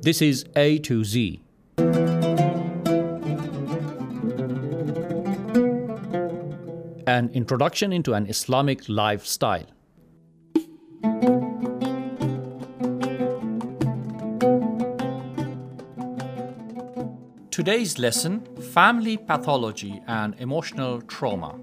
This is A to Z. An introduction into an Islamic lifestyle. Today's lesson, family pathology and emotional trauma.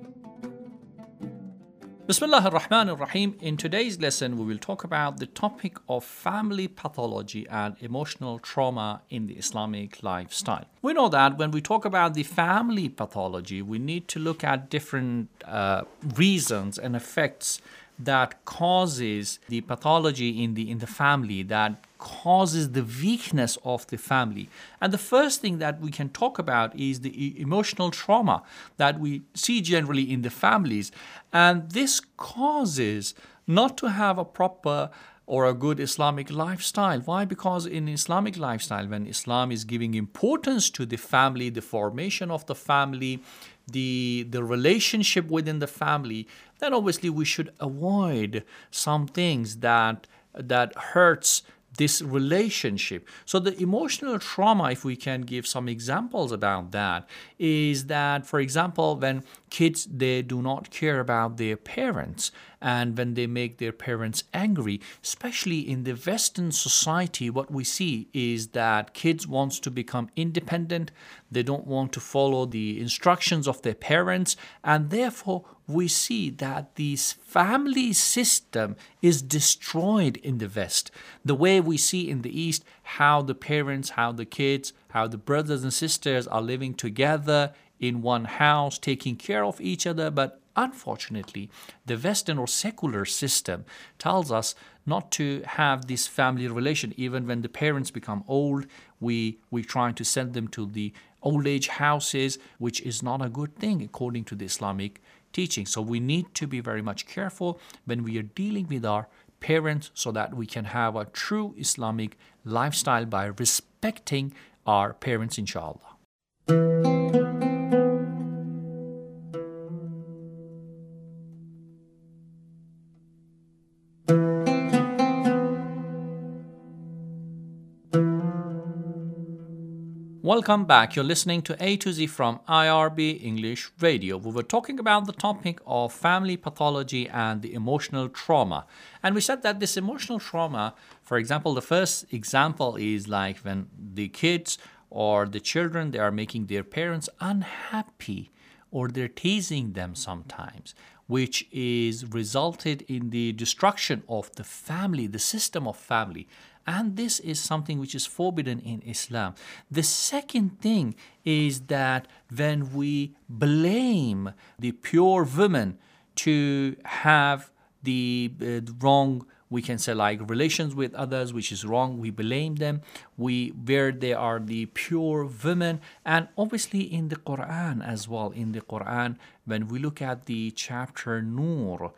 Bismillah ar-Rahman ar-Rahim. In today's lesson, we will talk about the topic of family pathology and emotional trauma in the Islamic lifestyle. We know that when we talk about the family pathology, we need to look at different reasons and effects that causes the pathology in the family, that causes the weakness of the family. And the first thing that we can talk about is the emotional trauma that we see generally in the families. And this causes not to have a proper or a good Islamic lifestyle. Why? Because in Islamic lifestyle, when Islam is giving importance to the family, the formation of the family, the relationship within the family, then obviously we should avoid some things that hurts this relationship. So the emotional trauma, if we can give some examples about that, is that, for example, when kids, they do not care about their parents, and when they make their parents angry, especially in the Western society, what we see is that kids want to become independent. They don't want to follow the instructions of their parents, and therefore we see that this family system is destroyed in the West. The way we see in the East how the parents, how the kids, how the brothers and sisters are living together in one house, taking care of each other. But unfortunately, the Western or secular system tells us not to have this family relation. Even when the parents become old, we try to send them to the old age houses, which is not a good thing according to the Islamic teaching. So we need to be very much careful when we are dealing with our parents so that we can have a true Islamic lifestyle by respecting our parents, inshallah. Welcome back. You're listening to A to Z from IRB English Radio. We were talking about the topic of family pathology and the emotional trauma. And we said that this emotional trauma, for example, the first example is like when the kids or the children, they are making their parents unhappy, or they're teasing them sometimes, which is resulted in the destruction of the family, the system of family. And this is something which is forbidden in Islam. The second thing is that when we blame the pure women to have the wrong, we can say, like relations with others, which is wrong, we blame them, where they are the pure women. And obviously in the Quran as well, in the Quran, when we look at the chapter Nur,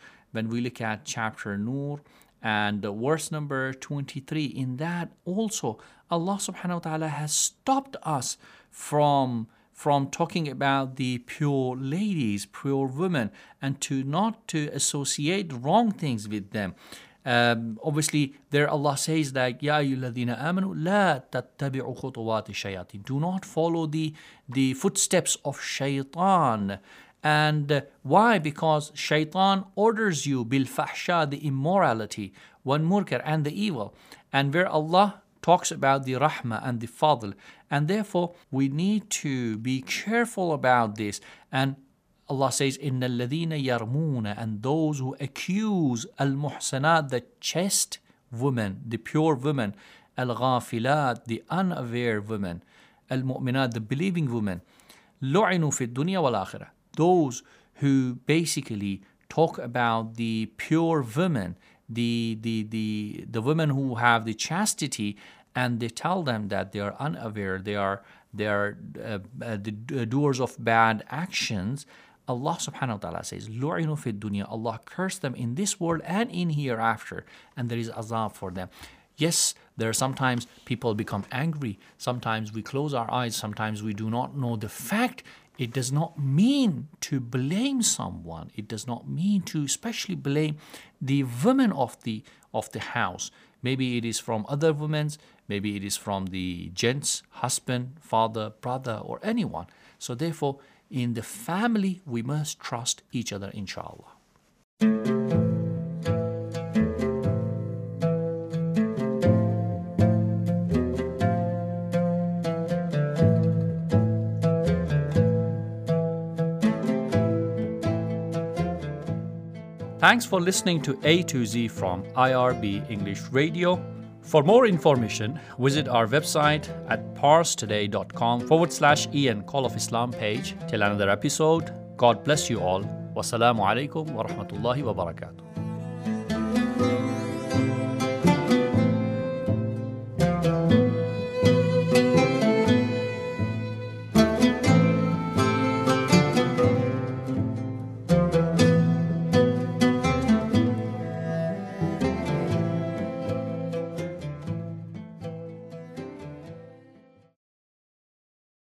and verse number 23, in that also Allah subhanahu wa ta'ala has stopped us from talking about the pure ladies, pure women, and not to associate wrong things with them. Obviously, there Allah says that Ya ayyuhalladhina amanu la tattabi'u khutuwati shayatin. Do not follow the footsteps of shaitan. And why? Because shaitan orders you bil fahsha, the immorality, wal munkar, and the evil. And where Allah talks about the rahmah and the fadl. And therefore, we need to be careful about this. And Allah says, Inna alladhina yarmuna, and those who accuse al-muhsanat, the chaste women, the pure women, al-ghafilat, the unaware women, al-mu'minat, the believing women, lu'inu fi dunya wal akhirah. Those who basically talk about the pure women, the women who have the chastity, and they tell them that they are unaware, they are the doers of bad actions. Allah subhanahu wa ta'ala says, Lu'inu fi dunya, Allah cursed them in this world and in hereafter, and there is azab for them. Yes, there are sometimes people become angry, sometimes we close our eyes, sometimes we do not know the fact. It does not mean to blame someone. It does not mean to especially blame the women of the house, Maybe it is from other women, maybe it is from the gent's husband, father, brother, or anyone. So therefore, in the family, we must trust each other, inshallah. Thanks for listening to A to Z from IRB English Radio. For more information, visit our website at parstoday.com/Ian Call of Islam page. Till another episode, God bless you all. Wassalamu alaikum wa rahmatullahi wa barakatuh.